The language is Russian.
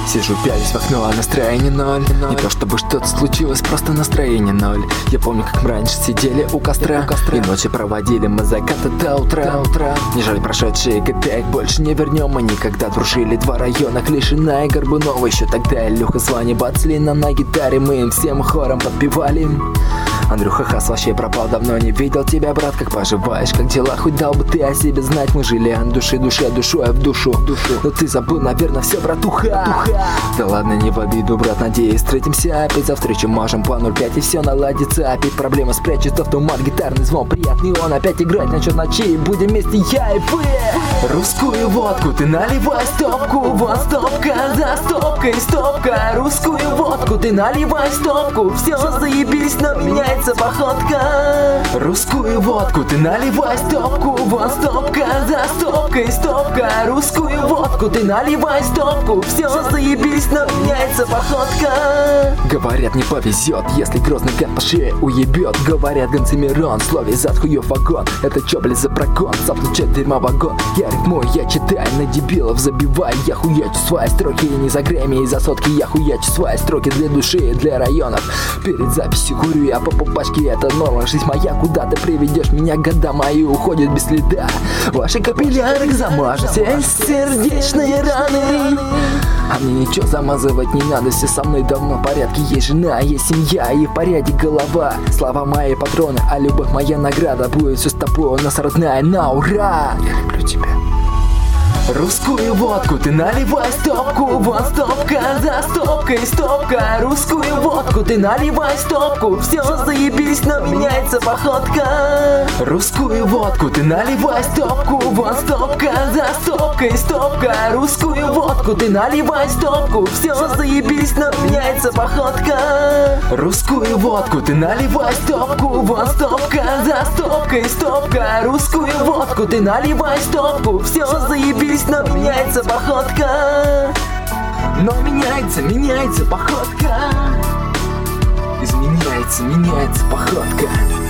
Сижу, пялюсь в окно, а настроение ноль. Не то чтобы что-то случилось, просто настроение ноль. Я помню, как мы раньше сидели у костра, и ночи проводили мы заката до утра. Не жаль прошедшие копеек, больше не вернем. Мы никогда дружили, два района, Клишина и Горбунова. Еще тогда Илюха с Ваней бацали нам на гитаре, мы им всем хором подпевали. Андрюха Хас вообще пропал, давно не видел тебя, брат, как поживаешь, как дела, хоть дал бы ты о себе знать. Мы жили от души, душой в душу. Но ты забыл, наверное, все, братуха. Да ладно, не в обиду, брат, надеюсь, встретимся опять. За встречу можем по 0,5 и все наладится. Опять проблема спрячется в туман, гитарный звон приятный, он опять играть начнет ночей. Будем вместе я и вы. Русскую водку ты наливай стопку, вон стопка за стопкой, стопка. Русскую водку ты наливай стопку, все заебись, но меняется походка. Русскую водку ты наливай стопку, вон стопка за стопкой, стопка. Русскую водку ты наливай стопку, все заебись, но меняется походка. Говорят, не повезет, если грозный гад по шее уебет. Говорят, Ганцимирон, слове зад хуёв вагон. Это чё, блядь, за прогон, заплачет дерьма вагон. Я рифмую, я читаю, на дебилов забиваю. Я хуячу свои строки, не за Грэмми и за сотки. Я хуячу свои строки для души и для районов. Перед записью курю я по пачке, это норма, жизнь моя. Куда ты приведешь меня, года мои уходят без следа. Ваши капилляры замажут все сердечные раны. А мне ничего замазывать не надо, все со мной давно в порядке. Есть жена, есть семья и в порядке голова. Слова мои патроны, а любовь моя награда. Будет все с тобой, у нас родная, на ура. Я люблю тебя. Русскую водку ты наливай стопку, вон стопка за стопкой, стопка. Русскую водку ты наливай стопку, все заебись, но меняется походка. Русскую водку ты наливай стопку, вон стопка за стопкой, стопка. Русскую водку ты наливай стопку, все заебись, но меняется походка. Русскую водку ты наливай стопку, вон стопка за стопкой, стопка. Русскую водку ты наливай стопку, все заебись, но меняется походка. Но меняется походка. Изменяется походка.